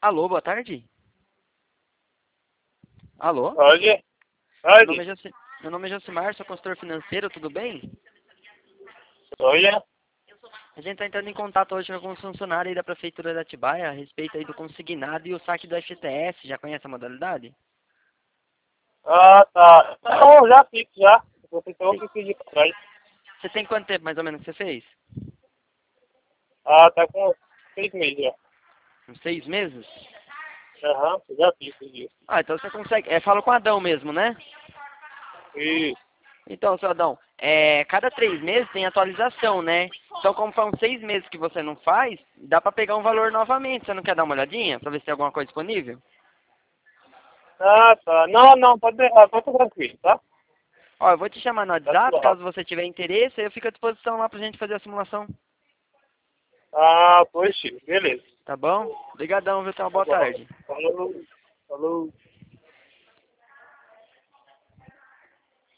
Alô, boa tarde. Alô? Pode? Meu nome é Pode? Meu nome é Josimar, sou consultor financeiro, tudo bem? Olha. A gente está entrando em contato hoje com alguns funcionários aí da Prefeitura de Atibaia a respeito aí do consignado e o saque do FGTS. Já conhece a modalidade? Ah, tá. Não, já fiz, já. Você tem Sim. que pedir pra trás. Você tem quanto tempo mais ou menos que você fez? Ah, tá com 6 meses já. Uns 6 meses? Aham, já fiz isso. Ah, então você consegue. Fala com o Adão mesmo, né? E, Então, seu Adão, cada 3 meses tem atualização, né? Então, como são 6 meses que você não faz, dá pra pegar um valor novamente. Você não quer dar uma olhadinha pra ver se tem alguma coisa disponível? ah, tá. Não, não, pode deixar, pode ficar tranquilo, tá? Ó, eu vou te chamar no Tá WhatsApp, tudo caso rápido. você tiver interesse, aí eu fico à disposição lá pra gente fazer a simulação. Ah, pois, beleza. Tá bom? Obrigadão, viu? Tenha uma Tá boa bom. tarde. Falou. Falou.